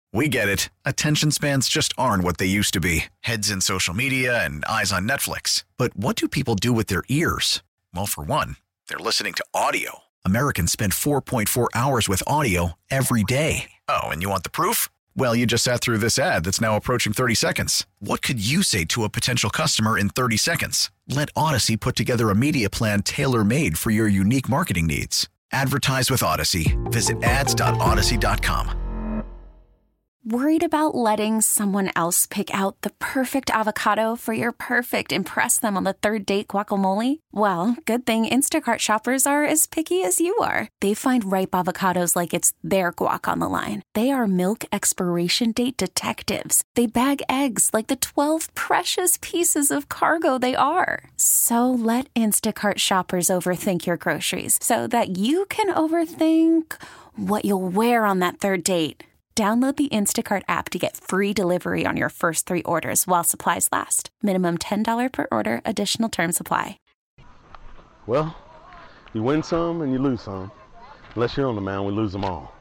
We get it. Attention spans just aren't what they used to be. Heads in social media and eyes on Netflix. But what do people do with their ears? Well, for one, they're listening to audio. Americans spend 4.4 hours with audio every day. Oh, and you want the proof? Well, you just sat through this ad that's now approaching 30 seconds. What could you say to a potential customer in 30 seconds? Let Odyssey put together a media plan tailor-made for your unique marketing needs. Advertise with Odyssey. Visit ads.odyssey.com. Worried about letting someone else pick out the perfect avocado for your perfect impress them on the third date guacamole? Well, good thing Instacart shoppers are as picky as you are. They find ripe avocados like it's their guac on the line. They are milk expiration date detectives. They bag eggs like the 12 precious pieces of cargo they are. So let Instacart shoppers overthink your groceries so that you can overthink what you'll wear on that third date. Download the Instacart app to get free delivery on your first 3 orders while supplies last. Minimum $10 per order. Additional terms apply. Well, you win some and you lose some. Unless you're on the mound, we lose them all.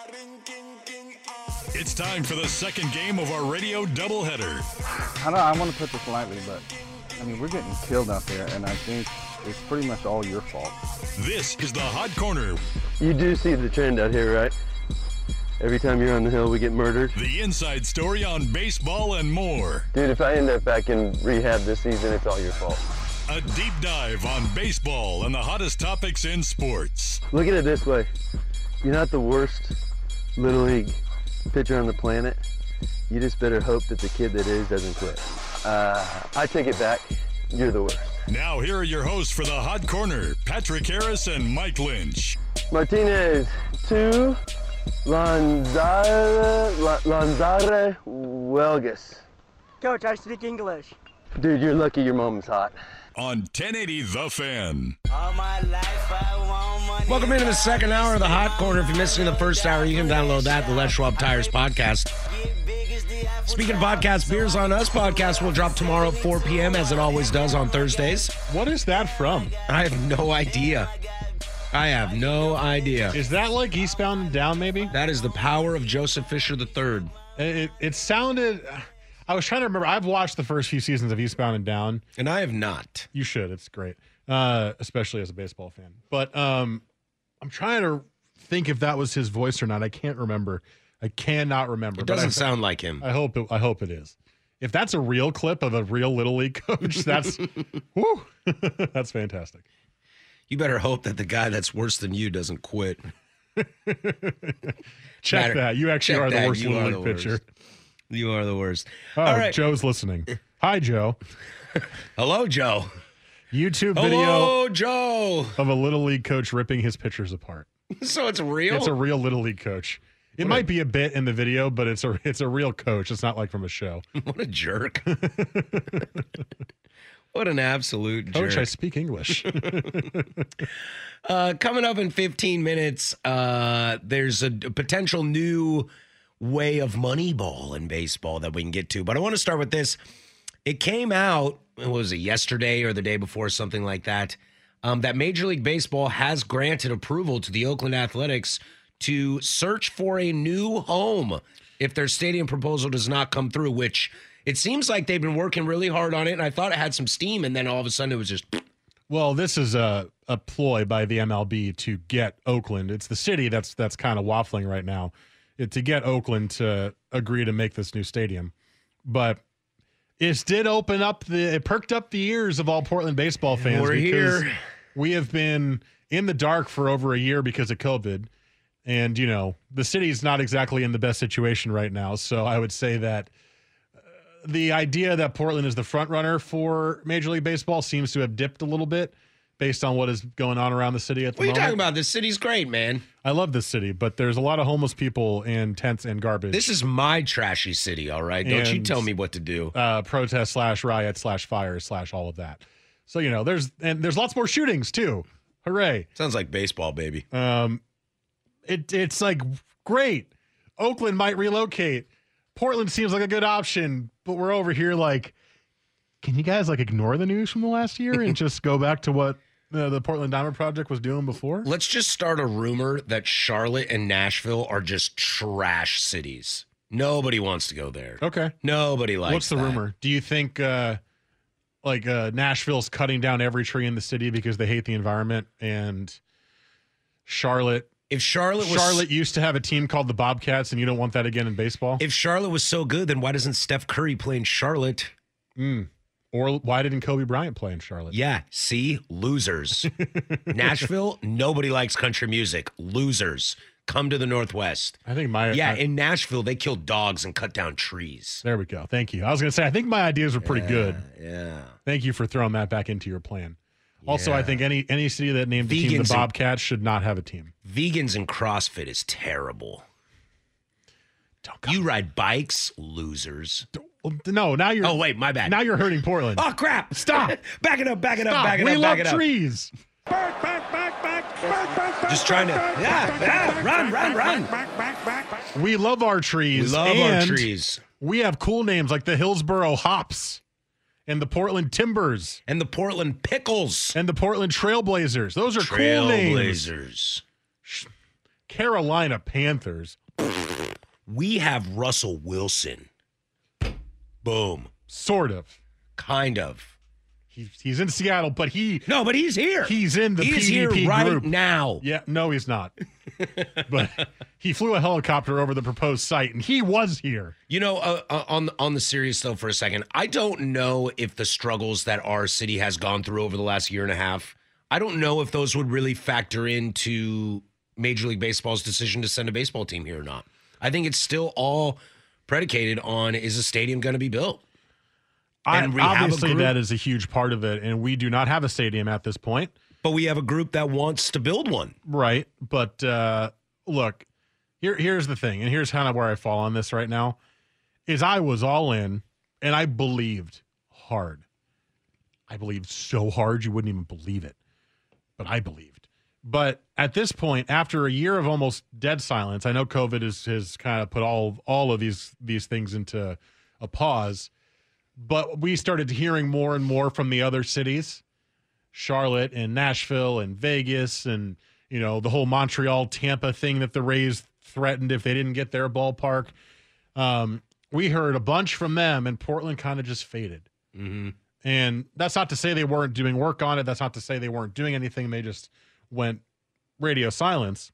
It's time for the second game of our radio doubleheader. I want to put this lightly, but I mean, we're getting killed out there, and I think it's pretty much all your fault. This is the Hot Corner. You do see the trend out here, right? Every time you're on the hill, we get murdered. The inside story on baseball and more. Dude, if I end up back in rehab this season, it's all your fault. A deep dive on baseball and the hottest topics in sports. Look at it this way. You're not the worst Little League pitcher on the planet. You just better hope that the kid that is doesn't quit. I take it back. You're the worst. Now, here are your hosts for the Hot Corner, Patrick Harris and Mike Lynch. Martinez, 2. Lanzare Huelgas. Coach, I speak English. Dude, you're lucky your mom's hot. On 1080 The Fan. All my life I want money. Welcome into the second hour of the Hot Corner. If you missed in the first hour, you can download that, the Les Schwab Tires podcast. Speaking of podcasts, Beers on Us podcast will drop tomorrow at 4 p.m. as it always does on Thursdays. What is that from? I have no idea. Is that like Eastbound and Down, maybe? That is the power of Joseph Fisher III. It sounded... I was trying to remember. I've watched the first few seasons of Eastbound and Down. And I have not. You should. It's great, especially as a baseball fan. But I'm trying to think if that was his voice or not. I can't remember. I cannot remember. It doesn't sound like him. I hope it is. If that's a real clip of a real Little League coach, that's whoo, that's fantastic. You better hope that the guy that's worse than you doesn't quit. Check that. You actually are the worst Little League pitcher. You are the worst. Oh, all right. Joe's listening. Hi, Joe. Hello, Joe. YouTube video Hello, Joe. of a Little League coach ripping his pitchers apart. So it's real? It's a real Little League coach. It might be a bit in the video, but it's a real coach. It's not like from a show. What a jerk. What an absolute jerk. Coach, I speak English. Coming up in 15 minutes, there's a potential new way of Moneyball in baseball that we can get to. But I want to start with this. It came out, was it yesterday or the day before, something like that, that Major League Baseball has granted approval to the Oakland Athletics to search for a new home if their stadium proposal does not come through, which it seems like they've been working really hard on it, and I thought it had some steam, and then all of a sudden it was just... Well, this is a ploy by the MLB to get Oakland. It's the city that's kind of waffling right now, to get Oakland to agree to make this new stadium. But it did it perked up the ears of all Portland baseball fans. We're here. We have been in the dark for over a year because of COVID. And, you know, the city's not exactly in the best situation right now. So I would say that the idea that Portland is the front runner for Major League Baseball seems to have dipped a little bit based on what is going on around the city at the moment. What are you talking about? This city's great, man. I love this city, but there's a lot of homeless people and tents and garbage. This is my trashy city, all right? Don't you tell me what to do. Protest / riot / fire / all of that. So, you know, there's lots more shootings too. Hooray. Sounds like baseball, baby. It's like, great. Oakland might relocate. Portland seems like a good option, but we're over here like, can you guys like ignore the news from the last year and just go back to what the Portland Diamond Project was doing before? Let's just start a rumor that Charlotte and Nashville are just trash cities. Nobody wants to go there. Okay. Nobody likes What's the that. rumor? Do you think Nashville's cutting down every tree in the city because they hate the environment, and Charlotte? If Charlotte used to have a team called the Bobcats, and you don't want that again in baseball? If Charlotte was so good, then why doesn't Steph Curry play in Charlotte? Or why didn't Kobe Bryant play in Charlotte? Yeah, see? Losers. Nashville, nobody likes country music. Losers. Come to the Northwest. I think in Nashville, they kill dogs and cut down trees. There we go. Thank you. I was going to say, I think my ideas were pretty good. Yeah. Thank you for throwing that back into your plan. Also, I think any city that named the team the Bobcats should not have a team. Vegans and CrossFit is terrible. You ride bikes, losers. No, now you're... Oh, wait, my bad. Now you're hurting Portland. Oh, crap. Stop. Back it up, back it up, Stop. back it up, We back it love up. trees. Just trying to... run. We love our trees. We love our trees. We have cool names like the Hillsboro Hops and the Portland Timbers. And the Portland Pickles. And the Portland Trailblazers. Those are cool names. Trailblazers. Carolina Panthers. We have Russell Wilson. Boom. Sort of. Kind of. He's in Seattle, but but he's here. He's in the he's PvP here right group now. Yeah, no, he's not. But he flew a helicopter over the proposed site, and he was here. You know, on the serious though, for a second, I don't know if the struggles that our city has gone through over the last year and a half, I don't know if those would really factor into Major League Baseball's decision to send a baseball team here or not. I think it's still all predicated on, is a stadium going to be built? Obviously, that is a huge part of it, and we do not have a stadium at this point. But we have a group that wants to build one. Right, but look, here's the thing, and here's kind of where I fall on this right now, is I was all in, and I believed hard. I believed so hard you wouldn't even believe it, but I believed. But at this point, after a year of almost dead silence, I know COVID has kind of put all of these things into a pause. But we started hearing more and more from the other cities, Charlotte and Nashville and Vegas, and the whole Montreal Tampa thing that the Rays threatened if they didn't get their ballpark. We heard a bunch from them, and Portland kind of just faded. Mm-hmm. And that's not to say they weren't doing work on it. That's not to say they weren't doing anything. They just went radio silence.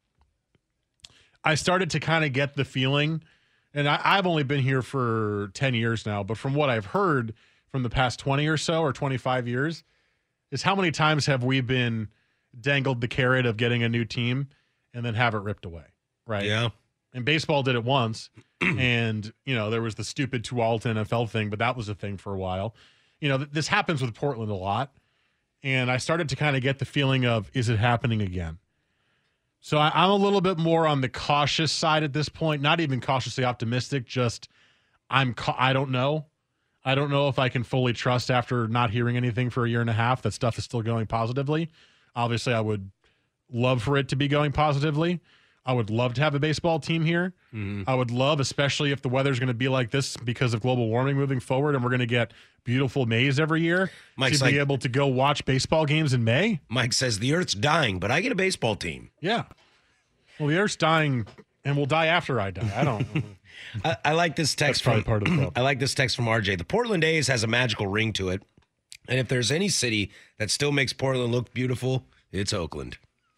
I started to kind of get the feeling. And I've only been here for 10 years now, but from what I've heard from the past 20 or so or 25 years is how many times have we been dangled the carrot of getting a new team and then have it ripped away, right? Yeah. And baseball did it once, and, there was the stupid Tualatin NFL thing, but that was a thing for a while. This happens with Portland a lot, and I started to kind of get the feeling of, is it happening again? So I'm a little bit more on the cautious side at this point, not even cautiously optimistic, just I don't know. I don't know if I can fully trust after not hearing anything for a year and a half that stuff is still going positively. Obviously, I would love for it to be going positively. I would love to have a baseball team here. Mm-hmm. I would love, especially if the weather's going to be like this because of global warming moving forward, and we're going to get beautiful Mays every year, to be able to go watch baseball games in May. Mike says the Earth's dying, but I get a baseball team. Yeah. Well, the Earth's dying, and will die after I die. I don't. I like this text. That's probably part of the problem. I like this text from RJ. The Portland A's has a magical ring to it, and if there's any city that still makes Portland look beautiful, it's Oakland.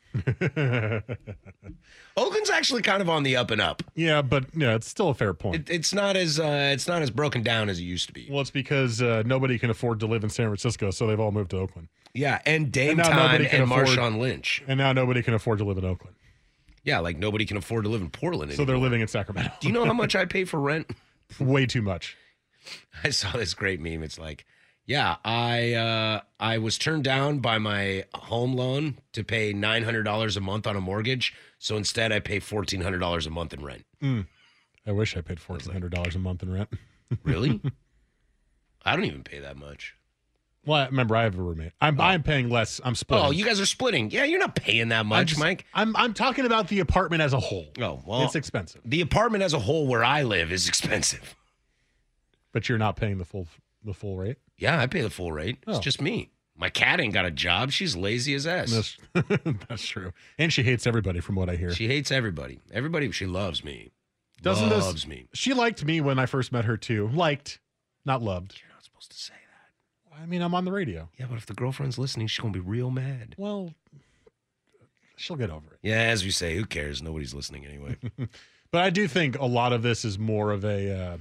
Oakland's actually kind of on the up and up. Yeah, but it's still a fair point. It's not as broken down as it used to be. Well, it's because nobody can afford to live in San Francisco, so they've all moved to Oakland. Yeah, and Dame Time and Marshawn Lynch. And now nobody can afford to live in Oakland. Yeah, like nobody can afford to live in Portland anymore. So they're living in Sacramento. Do you know how much I pay for rent? Way too much. I saw this great meme. It's like, yeah, I was turned down by my home loan to pay $900 a month on a mortgage. So instead, I pay $1,400 a month in rent. I wish I paid $1,400 a month in rent. Really? I don't even pay that much. Well, remember, I have a roommate. I'm paying less. I'm splitting. Oh, you guys are splitting. Yeah, you're not paying that much, Mike. I'm talking about the apartment as a whole. Oh, well. It's expensive. The apartment as a whole where I live is expensive. But you're not paying the full rate? Yeah, I pay the full rate. It's just me. My cat ain't got a job. She's lazy as S. That's true. And she hates everybody from what I hear. She hates everybody. She loves me. Loves me. She liked me when I first met her too. Liked, not loved. You're not supposed to say that. I mean, I'm on the radio. Yeah, but if the girlfriend's listening, she's going to be real mad. Well, she'll get over it. Yeah, as we say, who cares? Nobody's listening anyway. But I do think a lot of this is more of an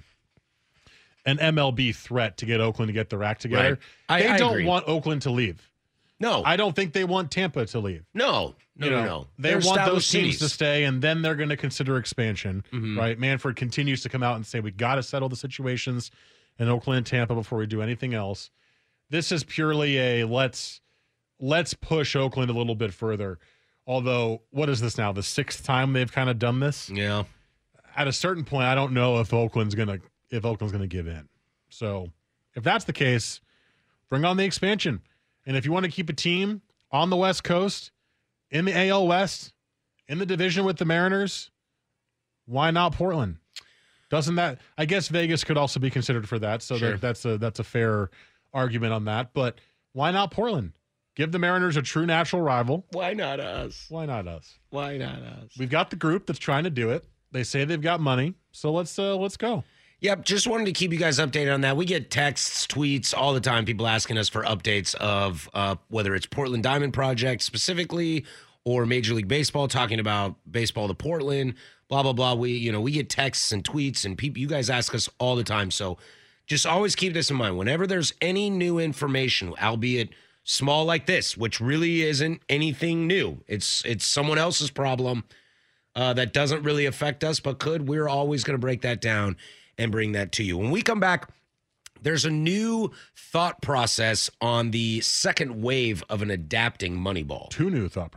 MLB threat to get Oakland to get their act together. Right. They don't agree. want Oakland to leave. No. I don't think they want Tampa to leave. No. They They're want those established teams cities. to stay, and then they're going to consider expansion, right? Manfred continues to come out and say, we got to settle the situations in Oakland and Tampa before we do anything else. This is purely a let's push Oakland a little bit further. Although, what is this now? The 6th time they've kind of done this? Yeah. At a certain point, I don't know if Oakland's gonna give in. So if that's the case, bring on the expansion. And if you want to keep a team on the West Coast, in the AL West, in the division with the Mariners, why not Portland? Doesn't that? I guess Vegas could also be considered for that. So Sure. that's a fair argument on that. But why not Portland? Give the Mariners a true natural rival. Why not us? Why not us? Why not us? We've got the group that's trying to do it. They say they've got money, so let's go. Yep, just wanted to keep you guys updated on that. We get texts, tweets all the time, people asking us for updates of whether it's Portland Diamond Project specifically or Major League Baseball, talking about baseball to Portland, blah, blah, blah. We get texts and tweets, and you guys ask us all the time. So just always keep this in mind. Whenever there's any new information, albeit small like this, which really isn't anything new, it's someone else's problem that doesn't really affect us, but could, we're always going to break that down and bring that to you. When we come back, there's a new thought process on the second wave of an adapting Moneyball. Two new thought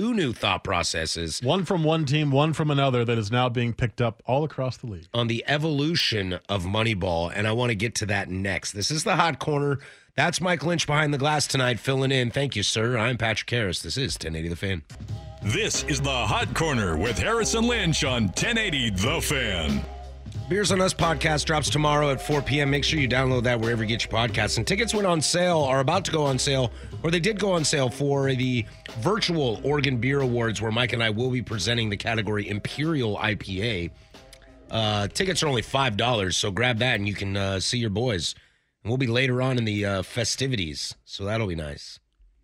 processes. One from one team, one from another, that is now being picked up all across the league. On the evolution of Moneyball, and I want to get to that next. This is the Hot Corner. That's Mike Lynch behind the glass tonight, filling in. Thank you, sir. I'm Patrick Harris. This is 1080 The Fan. This is the Hot Corner with Harrison Lynch on 1080 The Fan. Beers on Us podcast drops tomorrow at 4 p.m. Make sure you download that wherever you get your podcasts. And tickets went on sale, are about to go on sale, or they did go on sale for the virtual Oregon Beer Awards, where Mike and I will be presenting the category Imperial IPA. Tickets are only $5, so grab that and you can see your boys. And we'll be later on in the festivities, so that'll be nice.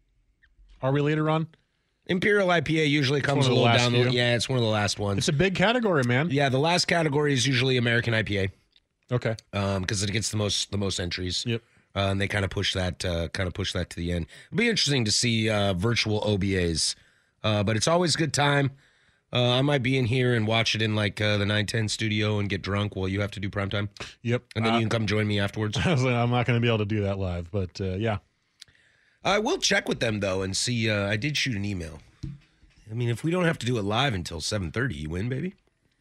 Are we later on? Imperial IPA usually comes a little down. Yeah, it's one of the last ones. It's a big category, man. Yeah, the last category is usually American IPA. Okay. Because it gets the most entries. Yep. And they kind of push that to the end. It'll be interesting to see virtual OBAs, but it's always a good time. I might be in here and watch it in like the 910 studio and get drunk while you have to do primetime. Yep. And then you can come join me afterwards. I'm not going to be able to do that live, but yeah. I will check with them, though, and see. I did shoot an email. I mean, if we don't have to do it live until 7:30, you win, baby.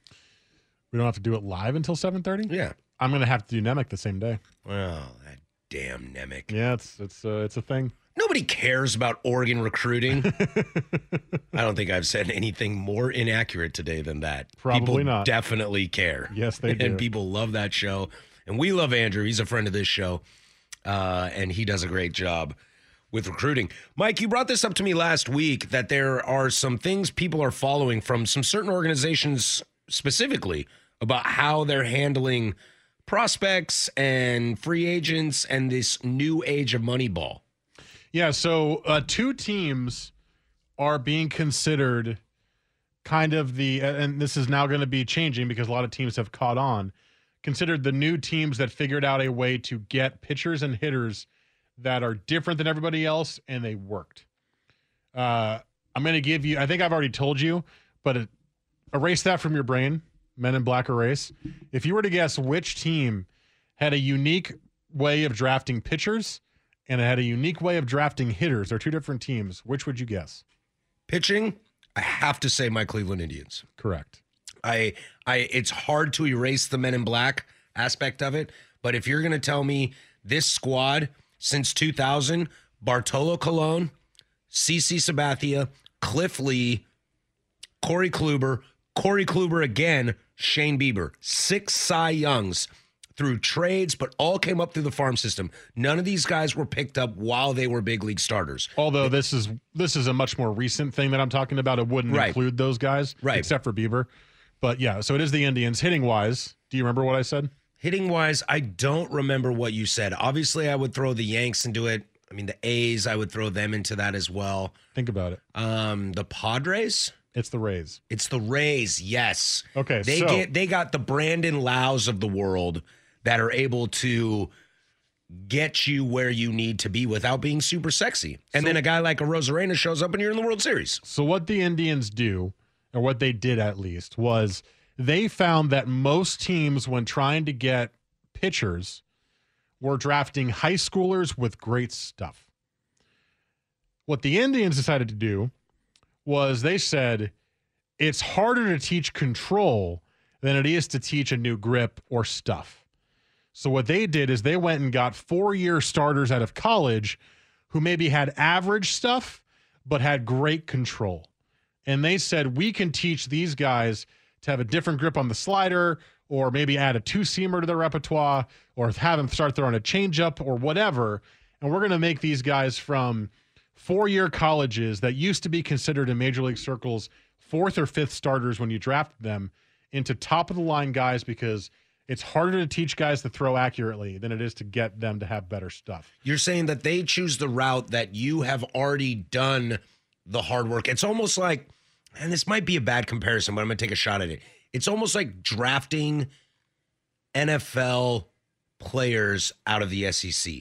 We don't have to do it live until 7:30? Yeah. I'm going to have to do Nemec the same day. Well, that damn Nemec. Yeah, it's a thing. Nobody cares about Oregon recruiting. I don't think I've said anything more inaccurate today than that. Probably people not. Definitely care. Yes, they do. And people love that show. And we love Andrew. He's a friend of this show. And he does a great job with recruiting. Mike, you brought this up to me last week, that there are some things people are following from some certain organizations specifically about how they're handling prospects and free agents and this new age of Moneyball. Yeah, so two teams are being considered kind of and this is now going to be changing because a lot of teams have caught on, considered the new teams that figured out a way to get pitchers and hitters that are different than everybody else, and they worked. I'm going to give you, I think I've already told you, but erase that from your brain, Men in Black erase. If you were to guess which team had a unique way of drafting pitchers and it had a unique way of drafting hitters, they're two different teams, which would you guess? Pitching, I have to say my Cleveland Indians. Correct. It's hard to erase the Men in Black aspect of it, but if you're going to tell me this squad since 2000, Bartolo Colon, CC Sabathia, Cliff Lee, Corey Kluber again, Shane Bieber. 6 Cy Youngs through trades, but all came up through the farm system. None of these guys were picked up while they were big league starters. Although this is a much more recent thing that I'm talking about. It wouldn't include those guys, except for Bieber. But yeah, so it is the Indians. Hitting wise, do you remember what I said? Hitting wise, I don't remember what you said. Obviously, I would throw the Yanks into it. I mean, the A's, I would throw them into that as well. Think about it. The Padres? It's the Rays. It's the Rays, yes. Okay, they got the Brandon Lows of the world that are able to get you where you need to be without being super sexy. And then a guy like a Rosarena shows up and you're in the World Series. So what the Indians do, or what they did at least, was they found that most teams, when trying to get pitchers, were drafting high schoolers with great stuff. What the Indians decided to do was they said it's harder to teach control than it is to teach a new grip or stuff. So what they did is they went and got 4-year starters out of college who maybe had average stuff but had great control. And they said, we can teach these guys to have a different grip on the slider, or maybe add a 2-seamer to their repertoire, or have them start throwing a changeup or whatever. And we're going to make these guys from 4-year colleges that used to be considered in Major League circles 4th or 5th starters when you drafted them into top-of-the-line guys, because it's harder to teach guys to throw accurately than it is to get them to have better stuff. You're saying that they choose the route that you have already done the hard work. It's almost like, and this might be a bad comparison, but I'm going to take a shot at it. It's almost like drafting NFL players out of the SEC.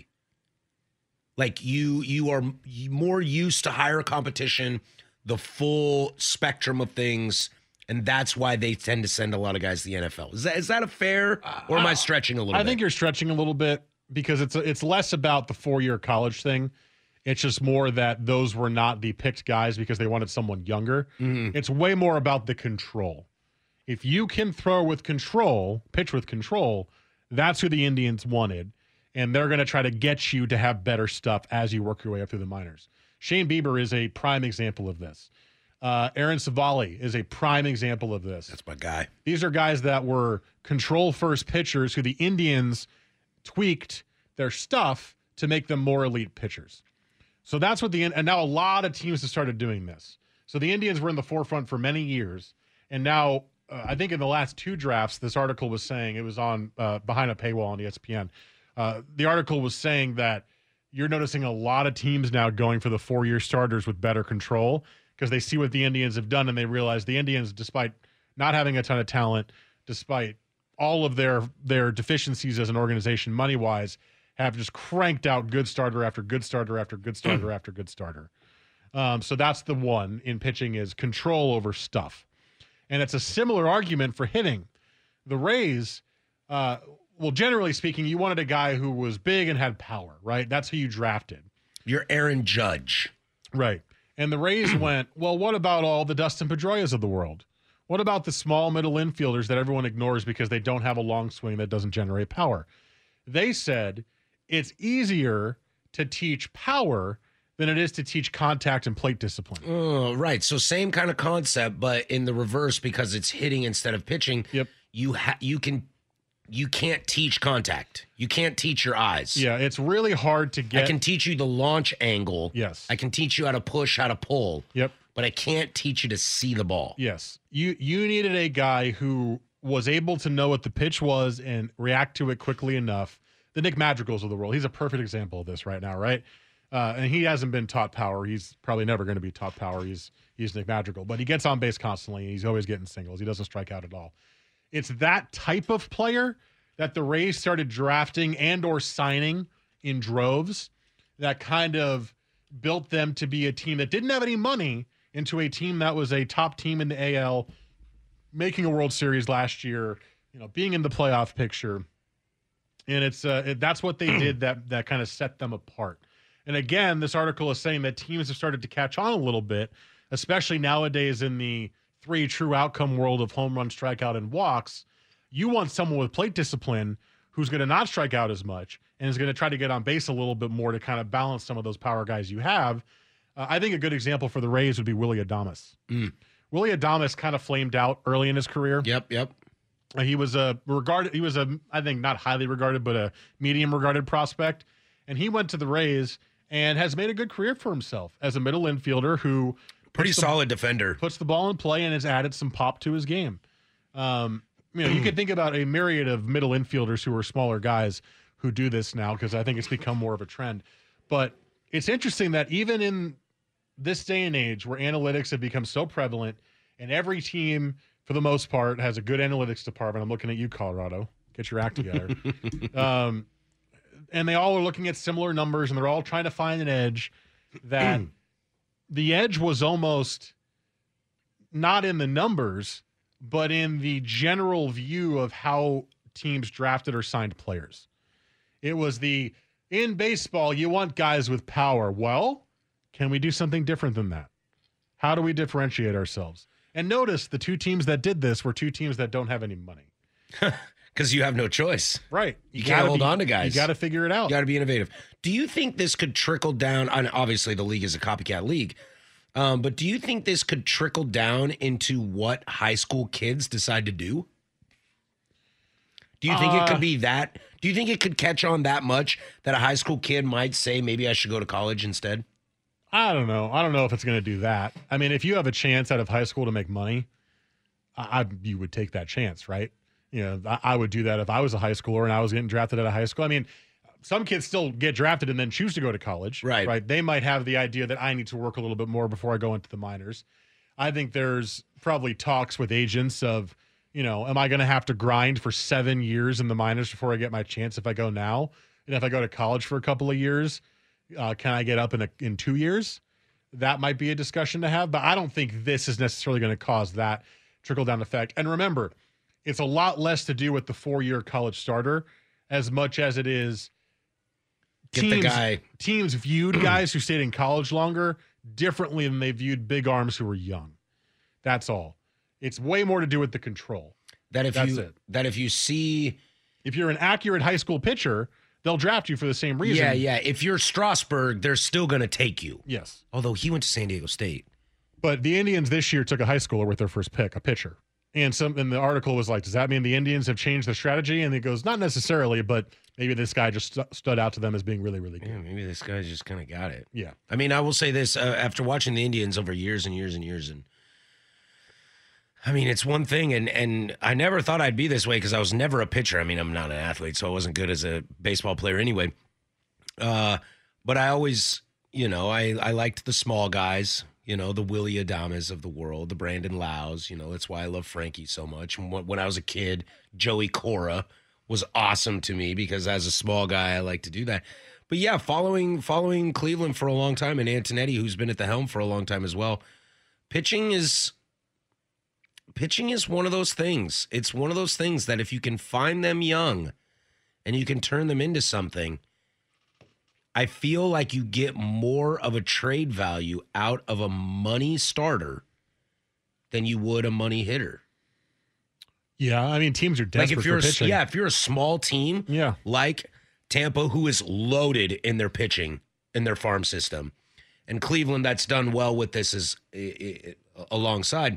Like you are more used to higher competition, the full spectrum of things, and that's why they tend to send a lot of guys to the NFL. Is that a fair, or am I stretching a little bit? I think you're stretching a little bit, because it's less about the 4-year college thing. It's just more that those were not the picked guys because they wanted someone younger. Mm-hmm. It's way more about the control. If you can throw with control, pitch with control, that's who the Indians wanted. And they're going to try to get you to have better stuff as you work your way up through the minors. Shane Bieber is a prime example of this. Aaron Savali is a prime example of this. That's my guy. These are guys that were control-first pitchers who the Indians tweaked their stuff to make them more elite pitchers. So that's what and now a lot of teams have started doing this. So the Indians were in the forefront for many years, and now I think in the last 2 drafts, this article was saying, it was on behind a paywall on ESPN. The article was saying that you're noticing a lot of teams now going for the 4-year starters with better control, because they see what the Indians have done and they realize the Indians, despite not having a ton of talent, despite all of their deficiencies as an organization money-wise, have just cranked out good starter after good starter after good starter after good starter. So that's the one in pitching, is control over stuff. And it's a similar argument for hitting. The Rays, well, generally speaking, you wanted a guy who was big and had power, right? That's who you drafted. You're Aaron Judge. Right. And the Rays went, well, what about all the Dustin Pedroias of the world? What about the small middle infielders that everyone ignores because they don't have a long swing that doesn't generate power? They said it's easier to teach power than it is to teach contact and plate discipline. Oh, right. So same kind of concept, but in the reverse, because it's hitting instead of pitching. Yep. You can't teach contact. You can't teach your eyes. Yeah, it's really hard to get. I can teach you the launch angle. Yes. I can teach you how to push, how to pull. Yep. But I can't teach you to see the ball. Yes. You needed a guy who was able to know what the pitch was and react to it quickly enough. The Nick Madrigals of the world. He's a perfect example of this right now, right? And he hasn't been taught power. He's probably never going to be taught power. He's Nick Madrigal. But he gets on base constantly. He's always getting singles. He doesn't strike out at all. It's that type of player that the Rays started drafting and or signing in droves that kind of built them to be a team that didn't have any money into a team that was a top team in the AL, making a World Series last year, being in the playoff picture. And that's what they did that kind of set them apart. And again, this article is saying that teams have started to catch on a little bit, especially nowadays in the 3 true outcome world of home run, strikeout, and walks. You want someone with plate discipline who's going to not strike out as much and is going to try to get on base a little bit more to kind of balance some of those power guys you have. I think a good example for the Rays would be Willy Adames. Willy Adames kind of flamed out early in his career. Yep. He was I think not highly regarded, but a medium regarded prospect. And he went to the Rays and has made a good career for himself as a middle infielder who pretty solid defender, puts the ball in play and has added some pop to his game. You could think about a myriad of middle infielders who are smaller guys who do this now because I think it's become more of a trend. But it's interesting that even in this day and age where analytics have become so prevalent and every team, for the most part, has a good analytics department. I'm looking at you, Colorado. Get your act together. And they all are looking at similar numbers and they're all trying to find an edge, that the edge was almost not in the numbers, but in the general view of how teams drafted or signed players. It was in baseball, you want guys with power. Well, can we do something different than that? How do we differentiate ourselves? And notice the two teams that did this were two teams that don't have any money. Because you have no choice. Right. You can't hold on to guys. You got to figure it out. You got to be innovative. Do you think this could trickle down? And obviously, the league is a copycat league. But do you think this could trickle down into what high school kids decide to do? Do you think it could be that? Do you think it could catch on that much that a high school kid might say, maybe I should go to college instead? I don't know. I don't know if it's going to do that. I mean, if you have a chance out of high school to make money, you would take that chance, right? I would do that if I was a high schooler and I was getting drafted out of high school. I mean, some kids still get drafted and then choose to go to college. Right. They might have the idea that I need to work a little bit more before I go into the minors. I think there's probably talks with agents of, am I going to have to grind for 7 years in the minors before I get my chance if I go now? And if I go to college for a couple of years, can I get up in 2 years? That might be a discussion to have, but I don't think this is necessarily going to cause that trickle-down effect. And remember, it's a lot less to do with the 4-year college starter as much as it is teams viewed guys who stayed in college longer differently than they viewed big arms who were young. That's all. It's way more to do with the control. If you're an accurate high school pitcher, they'll draft you for the same reason. Yeah. If you're Strasburg, they're still going to take you. Yes. Although he went to San Diego State. But the Indians this year took a high schooler with their first pick, a pitcher. And the article was like, does that mean the Indians have changed their strategy? And it goes, not necessarily, but maybe this guy just stood out to them as being really, really good. Yeah, maybe this guy just kind of got it. Yeah. I mean, I will say this, after watching the Indians over years and years and years, and I mean, it's one thing, and I never thought I'd be this way because I was never a pitcher. I mean, I'm not an athlete, so I wasn't good as a baseball player anyway. But I always, I liked the small guys. The Willie Adames of the world, the Brandon Laus. That's why I love Frankie so much. When I was a kid, Joey Cora was awesome to me because as a small guy, I like to do that. But yeah, following Cleveland for a long time and Antonetti, who's been at the helm for a long time as well, pitching is one of those things. It's one of those things that if you can find them young and you can turn them into something, I feel like you get more of a trade value out of a money starter than you would a money hitter. Yeah, I mean, teams are desperate for pitching. Yeah, if you're a small team like Tampa, who is loaded in their pitching, in their farm system, and Cleveland that's done well with this is alongside.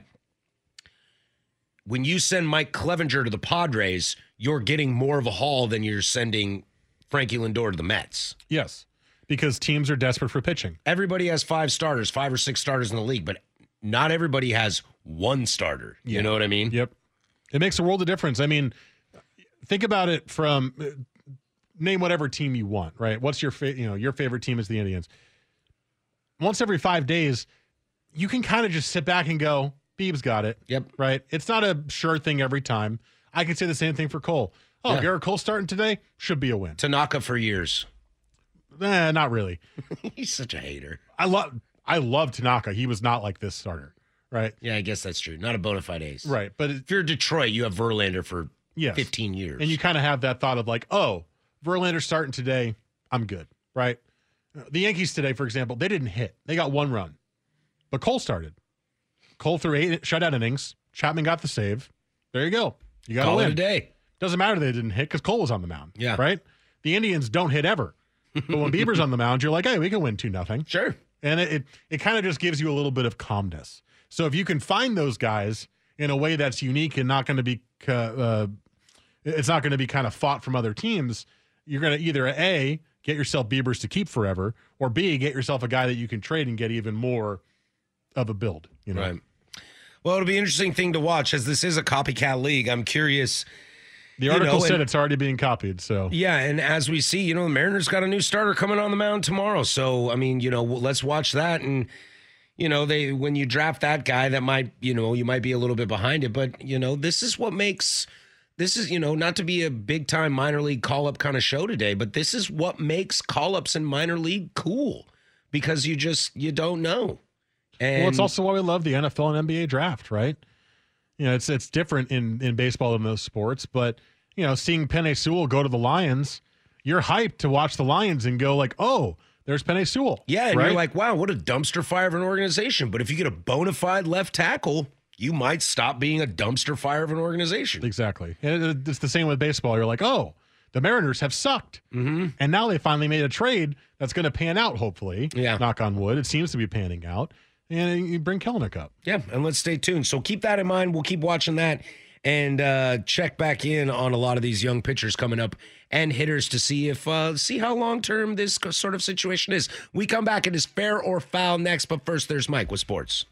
When you send Mike Clevenger to the Padres, you're getting more of a haul than you're sending Frankie Lindor to the Mets. Yes, because teams are desperate for pitching. Everybody has 5 or 6 starters in the league, but not everybody has one starter. You know what I mean? Yep. It makes a world of difference. I mean, think about it from name whatever team you want, right? What's your favorite team is the Indians. Once every 5 days, you can kind of just sit back and go, Beeb's got it. Yep. Right? It's not a sure thing every time. I could say the same thing for Cole. Oh, Garrett Cole starting today should be a win. Tanaka for years. Not really. He's such a hater. I love Tanaka. He was not like this starter, right? Yeah, I guess that's true. Not a bona fide ace. Right. But if you're Detroit, you have Verlander for 15 years. And you kind of have that thought of like, oh, Verlander's starting today. I'm good, right? The Yankees today, for example, they didn't hit. They got 1 run. But Cole started. Cole threw 8 shutout innings. Chapman got the save. There you go. You got to win. Call it a day. Doesn't matter they didn't hit because Cole was on the mound. Yeah. Right? The Indians don't hit ever. But when Bieber's on the mound, you're like, hey, we can win 2-0. Sure. And it kind of just gives you a little bit of calmness. So if you can find those guys in a way that's unique and not going to be it's not going to be kind of fought from other teams, you're going to either A, get yourself Biebers to keep forever, or B, get yourself a guy that you can trade and get even more of a build. Right. Well, it'll be an interesting thing to watch as this is a copycat league. I'm curious. The article said it's already being copied, so. Yeah, and as we see, the Mariners got a new starter coming on the mound tomorrow. So, I mean, let's watch that. And, when you draft that guy, that might, you might be a little bit behind it. But, this is not to be a big-time minor league call-up kind of show today, but this is what makes call-ups in minor league cool because you don't know. And it's also why we love the NFL and NBA draft, right? It's different in baseball than those sports, but, seeing Penei Sewell go to the Lions, you're hyped to watch the Lions and go like, oh, there's Penei Sewell. Yeah, and right? You're like, wow, what a dumpster fire of an organization. But if you get a bona fide left tackle, you might stop being a dumpster fire of an organization. Exactly. And it's the same with baseball. You're like, oh, the Mariners have sucked. Mm-hmm. And now they finally made a trade that's going to pan out, hopefully. Yeah. Knock on wood. It seems to be panning out. And you bring Kelenic up. Yeah, and let's stay tuned. So keep that in mind. We'll keep watching that and check back in on a lot of these young pitchers coming up and hitters to see how long-term this sort of situation is. We come back. It is Fair or Foul next, but first there's Mike with sports.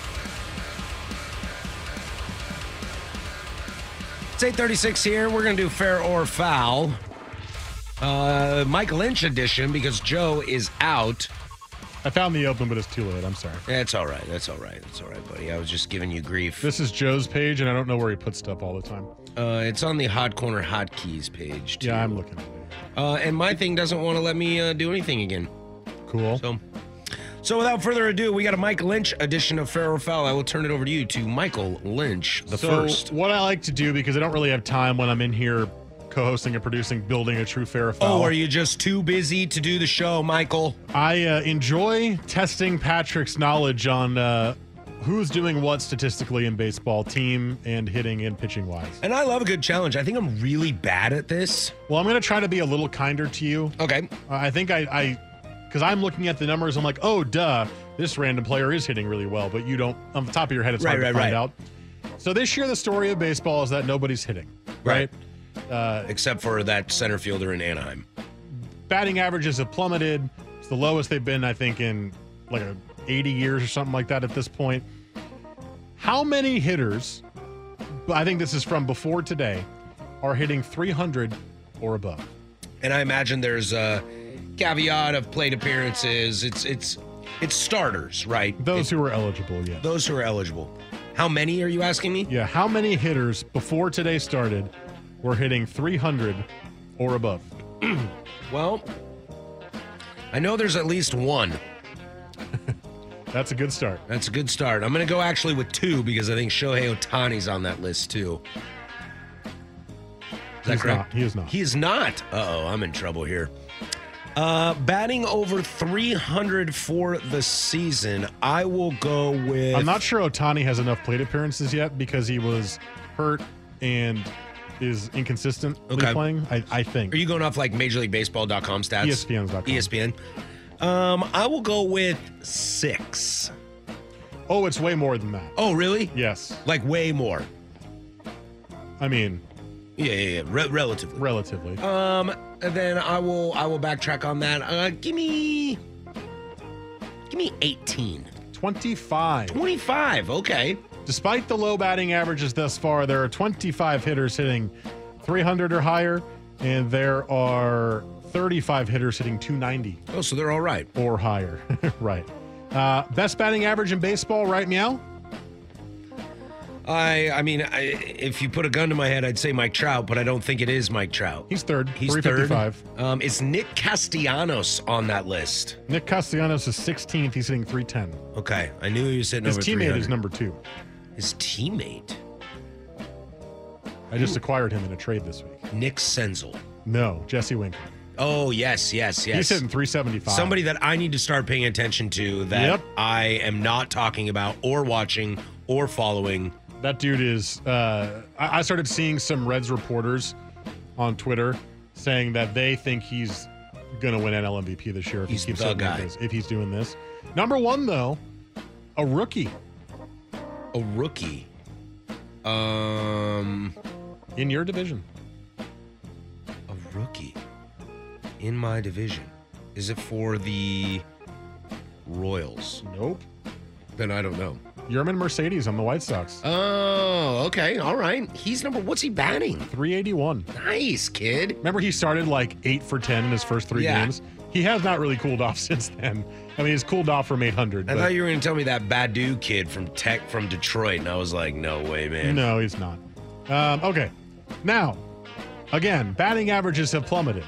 It's 8:36 here. We're going to do Fair or Foul. Mike Lynch edition because Joe is out. I found the open, but it's too late. I'm sorry. That's all right. That's all right, buddy. I was just giving you grief. This is Joe's page, and I don't know where he puts stuff all the time. It's on the Hot Corner Hotkeys page, too. Yeah, I'm looking at it. And my thing doesn't want to let me do anything again. Cool. So without further ado, we got a Mike Lynch edition of Fair or Foul. I will turn it over to you, to Michael Lynch, the first. So what I like to do, because I don't really have time when I'm in here co-hosting and producing, building a true Fair or Foul. Oh, are you just too busy to do the show, Michael? I enjoy testing Patrick's knowledge on who's doing what statistically in baseball, team and hitting and pitching wise. And I love a good challenge. I think I'm really bad at this. Well, I'm going to try to be a little kinder to you. Okay. I think because I'm looking at the numbers, I'm like, oh, duh, this random player is hitting really well, but you don't, on the top of your head, it's hard to find out. So this year, the story of baseball is that nobody's hitting, right? Except for that center fielder in Anaheim. Batting averages have plummeted. It's the lowest they've been, I think, in like 80 years or something like that at this point. How many hitters, I think this is from before today, are hitting 300 or above? And I imagine there's a caveat of plate appearances. It's starters, right? Those who are eligible, yes. Those who are eligible. How many are you asking me? Yeah, how many hitters before today started were hitting 300 or above? Well, I know there's at least one. That's a good start. That's a good start. I'm going to go actually with two because I think Shohei Ohtani's on that list too. Is that correct? He is not. He is not. Uh-oh, I'm in trouble here. Batting over 300 for the season, I will go with... I'm not sure Ohtani has enough plate appearances yet because he was hurt and is inconsistent playing, I think. Are you going off like MajorLeagueBaseball.com stats? ESPN.com. ESPN. I will go with 6. Oh, it's way more than that. Oh, really? Yes. Like way more. I mean... Yeah. Relatively. Relatively. And then I will backtrack on that. Give me 18. 25. 25, okay. Despite the low batting averages thus far, there are 25 hitters hitting 300 or higher, and there are 35 hitters hitting 290. Oh, so they're all right. Or higher. Right. Best batting average in baseball right now? I mean, if you put a gun to my head, I'd say Mike Trout, but I don't think it is Mike Trout. He's third. He's 355. Third. It's Nick Castellanos on that list. Nick Castellanos is 16th. He's hitting 310. Okay. I knew he was hitting over 300. His teammate is number 2. His teammate? I just acquired him in a trade this week. Nick Senzel. No, Jesse Winker. Oh, yes. He's hitting 375. Somebody that I need to start paying attention to that I am not talking about or watching or following. That dude is, I started seeing some Reds reporters on Twitter saying that they think he's going to win NL MVP this year if he keeps the guy. If he's doing this. Number 1, though, a rookie. A rookie? In your division. A rookie? In my division. Is it for the Royals? Nope. Then I don't know. Yerman Mercedes on the White Sox. Oh, okay. All right. He's what's he batting? 381. Nice, kid. Remember he started like 8 for 10 in his first 3 games? He has not really cooled off since then. I mean, he's cooled off from 800. I thought you were going to tell me that Badu kid from Detroit, and I was like, no way, man. No, he's not. Okay. Now, again, batting averages have plummeted.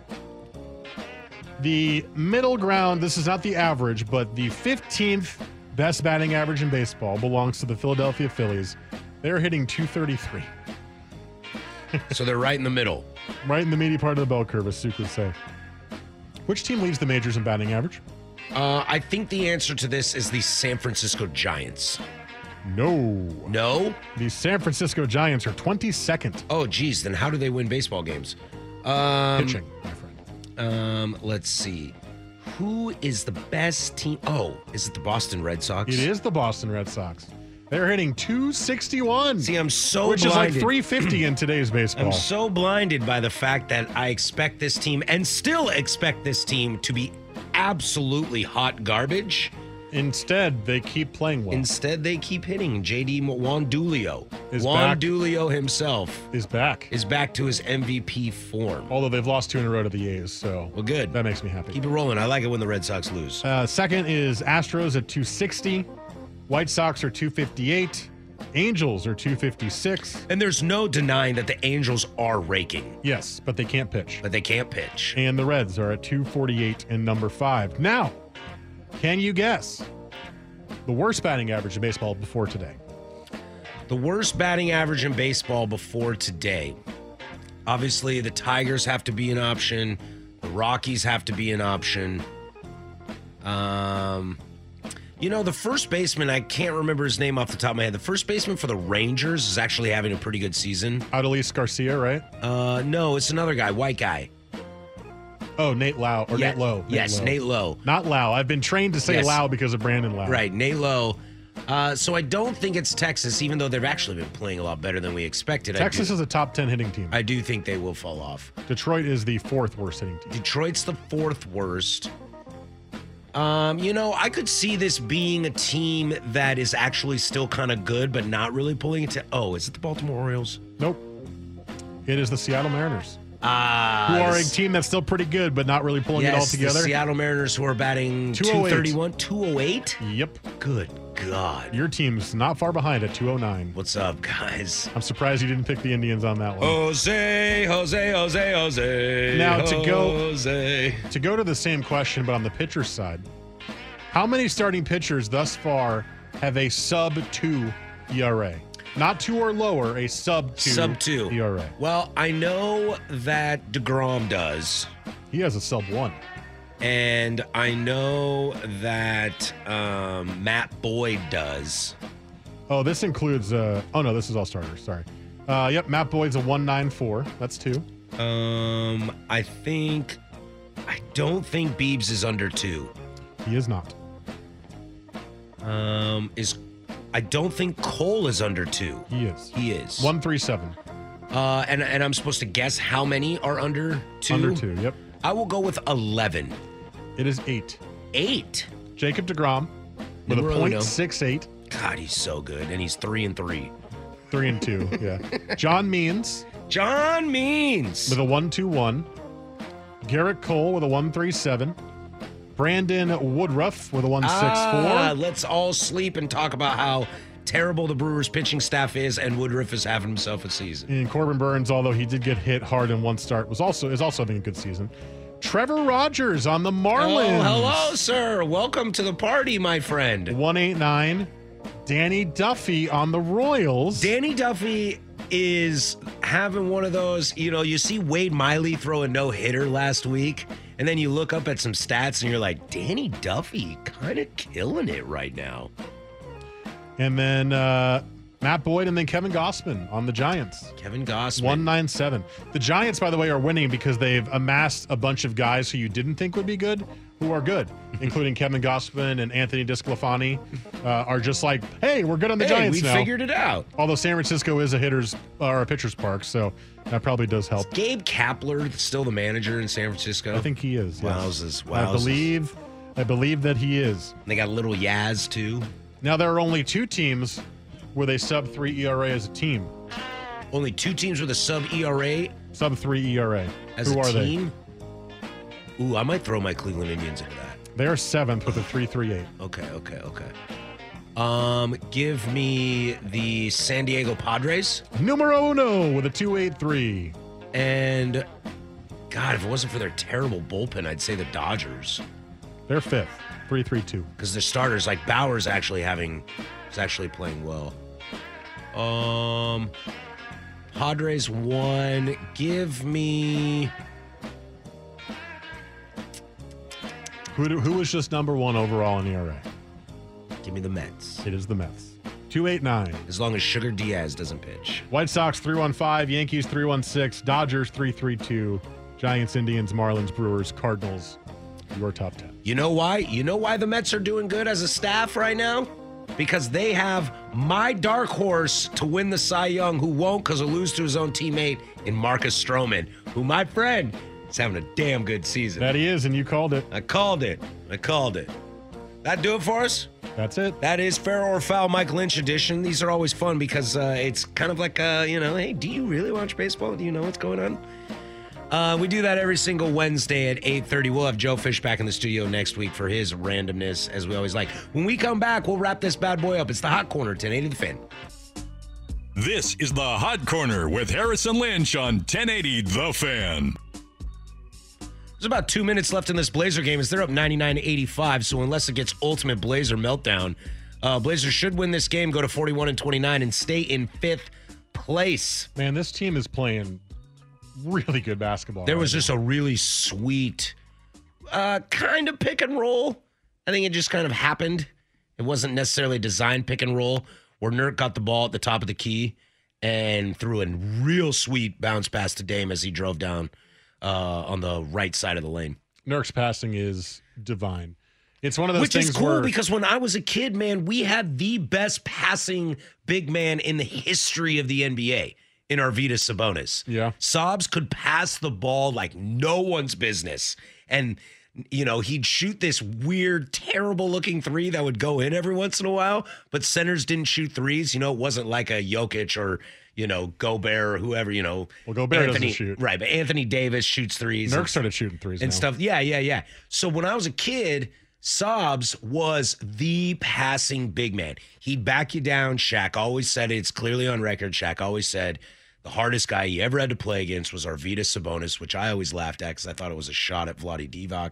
The middle ground, this is not the average, but the 15th best batting average in baseball belongs to the Philadelphia Phillies. They're hitting 233. So they're right in the middle. Right in the meaty part of the bell curve, as Suk would say. Which team leads the majors in batting average? I think the answer to this is the San Francisco Giants. No. No? The San Francisco Giants are 22nd. Oh, geez. Then how do they win baseball games? Pitching, my friend. Let's see. Who is the best team? Oh, is it the Boston Red Sox? It is the Boston Red Sox. They're hitting 261. See, I'm so which blinded. is like 350 in today's baseball. I'm so blinded by the fact that I expect this team and still expect this team to be absolutely hot garbage. Instead, they keep playing well. Instead, they keep hitting. Juan Julio. Back. Julio himself is back to his MVP form. Although they've lost 2 in a row to the A's, so well, good. That makes me happy. Keep it rolling. I like it when the Red Sox lose. Second is Astros at 260. White Sox are 258. Angels are 256. And there's no denying that the Angels are raking. Yes, but they can't pitch. And the Reds are at 248 and number 5. Now, can you guess the worst batting average in baseball before today? The worst batting average in baseball before today. Obviously, the Tigers have to be an option. The Rockies have to be an option. The first baseman, I can't remember his name off the top of my head. The first baseman for the Rangers is actually having a pretty good season. Adolis Garcia, right? No, it's another guy, white guy. Oh, Nate Lowe. Nate Lowe. Nate Lowe. Not Lowe. I've been trained to say Lowe because of Brandon Lowe. Right, Nate Lowe. So I don't think it's Texas, even though they've actually been playing a lot better than we expected. Texas is a top 10 hitting team. I do think they will fall off. Detroit is the 4th worst hitting team. Detroit's the 4th worst. I could see this being a team that is actually still kind of good, but not really pulling it to... Oh, is it the Baltimore Orioles? Nope. It is the Seattle Mariners. Who are a team that's still pretty good, but not really pulling it all together. The Seattle Mariners, who are batting 231, 208? Yep. Good God. Your team's not far behind at 209. What's up, guys? I'm surprised you didn't pick the Indians on that one. Jose. Now, to go to the same question, but on the pitcher's side, how many starting pitchers thus far have a sub-2 ERA? Not 2 or lower, a sub-2 ERA. Well, I know that DeGrom does. He has a sub-1. And I know that Matt Boyd does. Oh, this includes... oh, no, this is all starters. Sorry. Yep, Matt Boyd's a 1.94. That's 2. I don't think Biebs is under 2. He is not. I don't think Cole is under 2. He is. 137. And I'm supposed to guess how many are under 2? Under 2, yep. I will go with 11. It is 8. 8? Jacob DeGrom with a .68. God, he's so good. And he's 3-3. 3-2, yeah. John Means. With a 1.21. Garrett Cole with a 1.37. Brandon Woodruff with a 1.64. Let's all sleep and talk about how terrible the Brewers pitching staff is, and Woodruff is having himself a season. And Corbin Burns, although he did get hit hard in one start, is also having a good season. Trevor Rogers on the Marlins. Oh, hello, sir. Welcome to the party, my friend. 1.89. Danny Duffy on the Royals. Danny Duffy is having one of those, you see Wade Miley throw a no-hitter last week, and then you look up at some stats and you're like, Danny Duffy kind of killing it right now. And then Matt Boyd and then Kevin Gausman on the Giants. Kevin Gausman. 1.97. The Giants, by the way, are winning because they've amassed a bunch of guys who you didn't think would be good, who are good, including Kevin Gausman and Anthony DeSclafani, are just like, hey, we're good on the Giants now. We figured it out. Although San Francisco is a pitcher's park, so that probably does help. Is Gabe Kapler still the manager in San Francisco? I think he is. Yes. Wowzers. I believe that he is. They got little Yaz too. Now, there are only 2 teams with a sub-3 ERA as a team. Only 2 teams with a sub-ERA? Sub-3 ERA. As Who a are team? Ooh, I might throw my Cleveland Indians into that. They are 7th with a 3.38. Okay. Give me the San Diego Padres. Numero uno with a 2.83. And, God, if it wasn't for their terrible bullpen, I'd say the Dodgers. They're 5th, 3.32. Because the starters, like Bauer's is actually playing well. Padres 1. Give me... Who was just number 1 overall in ERA? Give me the Mets. It is the Mets. 2.89. As long as Sugar Diaz doesn't pitch. White Sox 3.15, Yankees 3.16, Dodgers 3.32, Giants, Indians, Marlins, Brewers, Cardinals. Your top 10. You know why? You know why the Mets are doing good as a staff right now? Because they have my dark horse to win the Cy Young, who won't because he'll lose to his own teammate in Marcus Stroman, who, my friend, is having a damn good season. That he is, and you called it. I called it. That do it for us? That's it. That is Fair or Foul Mike Lynch edition. These are always fun because it's kind of like, hey, do you really watch baseball? Do you know what's going on? We do that every single Wednesday at 8:30. We'll have Joe Fish back in the studio next week for his randomness, as we always like. When we come back, we'll wrap this bad boy up. It's the Hot Corner, 1080 The Fan. This is the Hot Corner with Harrison Lynch on 1080 The Fan. There's about 2 minutes left in this Blazer game as they're up 99-85, so unless it gets ultimate Blazer meltdown, Blazers should win this game, go to 41-29, and stay in 5th place. Man, this team is playing really good basketball. There was just a really sweet kind of pick and roll. I think it just kind of happened. It wasn't necessarily a designed pick and roll where Nurk got the ball at the top of the key and threw a real sweet bounce pass to Dame as he drove down on the right side of the lane. Nurk's passing is divine. It's one of those things which is cool where, because when I was a kid, man, we had the best passing big man in the history of the NBA in Arvydas Sabonis. Yeah. Sobs could pass the ball like no one's business. And, you know, he'd shoot this weird, terrible-looking three that would go in every once in a while, but centers didn't shoot threes. You know, it wasn't like a Jokic or, you know, Gobert or whoever, you know. Well, Gobert doesn't shoot. Right, but Anthony Davis shoots threes. Nurk started shooting threes and now. stuff. Yeah. So when I was a kid, Sobs was the passing big man. He'd back you down. Shaq always said it. It's clearly on record. Shaq always said the hardest guy he ever had to play against was Arvydas Sabonis, which I always laughed at because I thought it was a shot at Vlade Divac.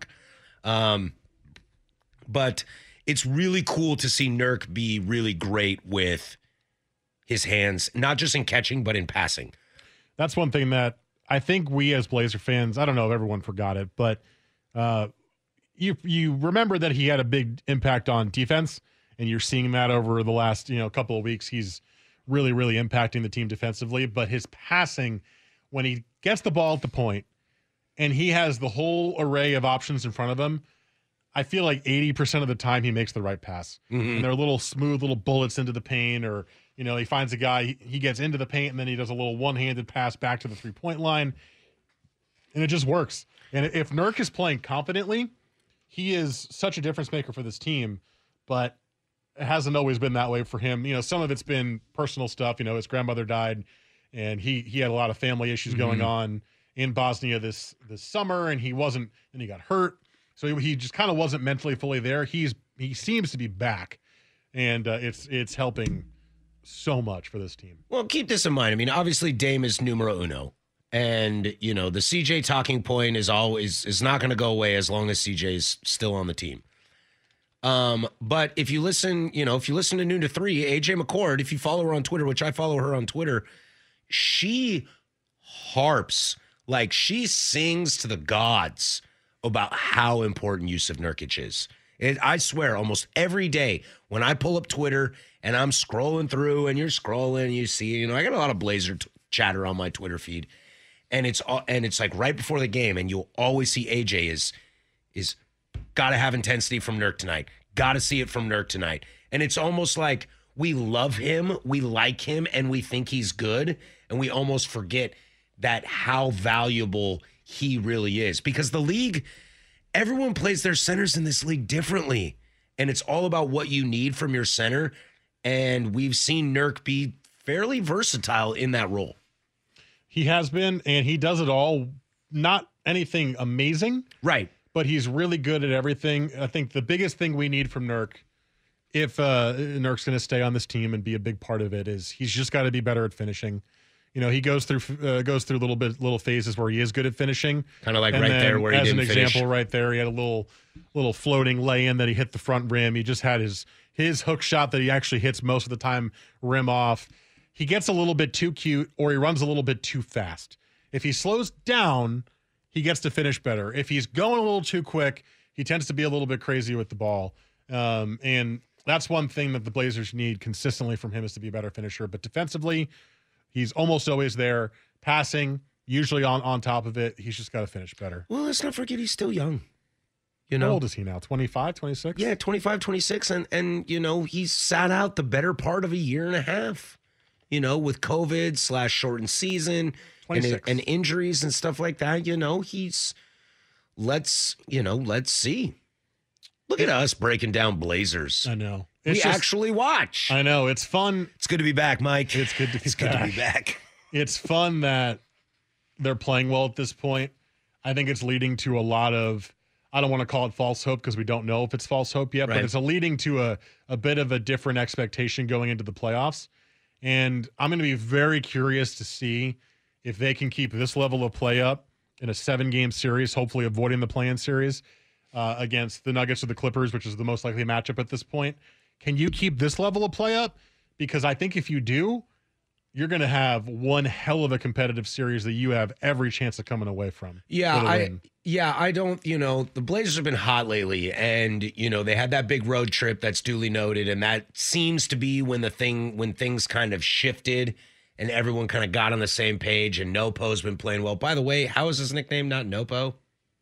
But it's really cool to see Nurk be really great with his hands, not just in catching, but in passing. That's one thing that I think we as Blazer fans, I don't know if everyone forgot it, but you remember that he had a big impact on defense, and you're seeing that over the last couple of weeks. He's really, really impacting the team defensively, but his passing, when he gets the ball at the point and he has the whole array of options in front of him, I feel like 80% of the time he makes the right pass. Mm-hmm. And they're little smooth little bullets into the paint, or, he finds a guy, he gets into the paint and then he does a little one-handed pass back to the three-point line. And it just works. And if Nurk is playing confidently, he is such a difference maker for this team, but it hasn't always been that way for him. Some of it's been personal stuff. His grandmother died, and he had a lot of family issues going on in Bosnia this summer, and he got hurt. So he just kind of wasn't mentally fully there. He seems to be back, and it's helping so much for this team. Well, keep this in mind. I mean, obviously Dame is numero uno, and the CJ talking point is not going to go away as long as CJ is still on the team. But if you listen, to Noon to 3, AJ McCord, if you follow her on Twitter, which I follow her on Twitter, she harps, like she sings to the gods about how important Jusuf Nurkic is. I swear, almost every day when I pull up Twitter and I'm scrolling through and you're scrolling, you see, I got a lot of Blazer chatter on my Twitter feed, and it's like right before the game, and you'll always see AJ is got to have intensity from Nurk tonight. Got to see it from Nurk tonight. And it's almost like we love him, we like him, and we think he's good, and we almost forget that how valuable he really is. Because the league, everyone plays their centers in this league differently. and it's all about what you need from your center. And we've seen Nurk be fairly versatile in that role. He has been, and he does it all. Not anything amazing. Right. But he's really good at everything. I think the biggest thing we need from Nurk, if Nurk's going to stay on this team and be a big part of it, is he's just got to be better at finishing. You know, he goes through little phases where he is good at finishing. Kind of like right there where he didn't finish. As an example, right there, he had a little floating lay-in that he hit the front rim. He just had his hook shot that he actually hits most of the time rim off. He gets a little bit too cute, or he runs a little bit too fast. If he slows down, he gets to finish better. If he's going a little too quick, he tends to be a little bit crazy with the ball. And that's one thing that the Blazers need consistently from him, is to be a better finisher. But defensively, he's almost always there. Passing, usually on top of it. He's just got to finish better. Well, let's not forget he's still young. You How know, old is he now? 25, 26? Yeah, 25, 26. And you know, he's sat out the better part of a year and a half, you know, with COVID / shortened season and injuries and stuff like that. You know, let's see. Look at us breaking down Blazers. I know. We actually watch. I know. It's fun. It's good to be back, Mike. It's good to be back. It's fun that they're playing well at this point. I think it's leading to a lot of, I don't want to call it false hope because we don't know if it's false hope yet, right, but it's leading to a bit of a different expectation going into the playoffs. And I'm going to be very curious to see if they can keep this level of play up in a 7-game series, hopefully avoiding the play-in series against the Nuggets or the Clippers, which is the most likely matchup at this point. Can you keep this level of play up? Because I think if you do, you're going to have one hell of a competitive series that you have every chance of coming away from. I don't, you know, the Blazers have been hot lately, and, you know, they had that big road trip that's duly noted, and that seems to be when things kind of shifted and everyone kind of got on the same page, and Nopo's been playing well. By the way, how is his nickname not Nopo?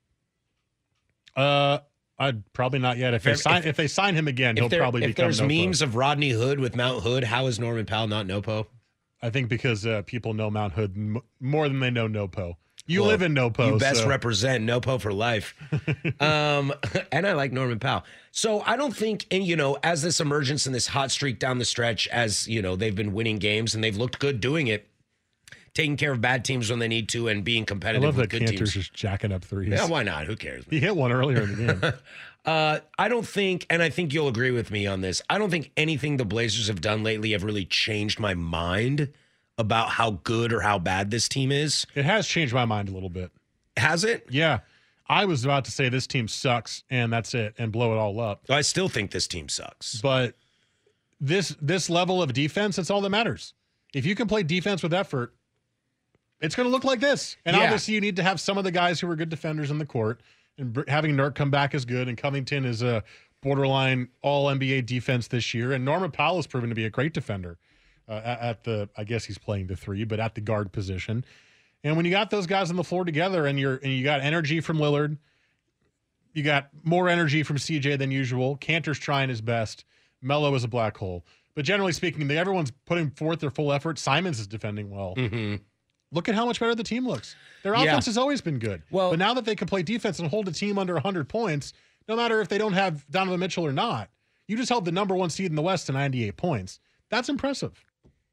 I'd probably not yet. If they sign him again, he'll probably become Nopo. If there's memes of Rodney Hood with Mount Hood, how is Norman Powell not Nopo? I think because people know Mount Hood more than they know Nopo. You live in Nopo. You best represent Nopo for life. And I like Norman Powell. So I don't think, and you know, as this emergence and this hot streak down the stretch, as you know, they've been winning games and they've looked good doing it, taking care of bad teams when they need to and being competitive with good teams. I love that Cantor's just jacking up threes. Yeah, why not? Who cares? He hit one earlier in the game. I don't think, and I think you'll agree with me on this, I don't think anything the Blazers have done lately have really changed my mind about how good or how bad this team is. It has changed my mind a little bit. Has it? Yeah. I was about to say this team sucks and that's it and blow it all up. I still think this team sucks. But this level of defense, that's all that matters. If you can play defense with effort, it's going to look like this. And obviously you need to have some of the guys who are good defenders in the court, and having Nurk come back is good, and Covington is a borderline all-NBA defense this year, and Norman Powell has proven to be a great defender I guess he's playing the 3, but at the guard position. And when you got those guys on the floor together and you got energy from Lillard, you got more energy from CJ than usual. Cantor's trying his best. Melo is a black hole. But generally speaking, everyone's putting forth their full effort. Simons is defending well. Mm-hmm. Look at how much better the team looks. Their offense has always been good. Well, but now that they can play defense and hold a team under 100 points, no matter if they don't have Donovan Mitchell or not, you just held the number 1 seed in the West to 98 points. That's impressive.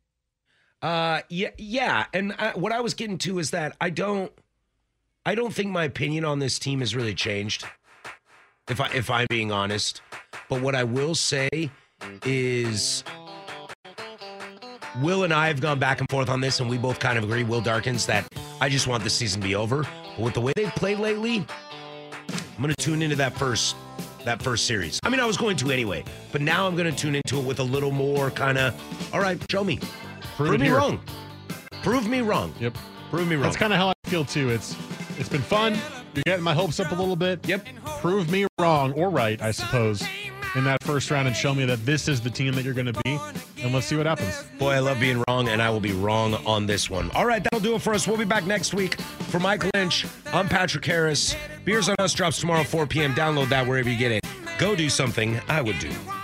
Yeah. And what I was getting to is that I don't think my opinion on this team has really changed, if I'm being honest. But what I will say is Will and I have gone back and forth on this, and we both kind of agree, Will Darkins, that I just want this season to be over. But with the way they've played lately, I'm going to tune into that first series. I mean, I was going to anyway, but now I'm going to tune into it with a little more kind of, all right, show me. Prove me wrong. Prove me wrong. Yep. Prove me wrong. That's kind of how I feel, too. It's been fun. You're getting my hopes up a little bit. Yep. Prove me wrong, or right, I suppose, in that first round, and show me that this is the team that you're going to be, and let's see what happens. Boy, I love being wrong, and I will be wrong on this one. All right, that'll do it for us. We'll be back next week. For Mike Lynch, I'm Patrick Harris. Beers on Us drops tomorrow, 4 p.m. Download that wherever you get it. Go do something I would do.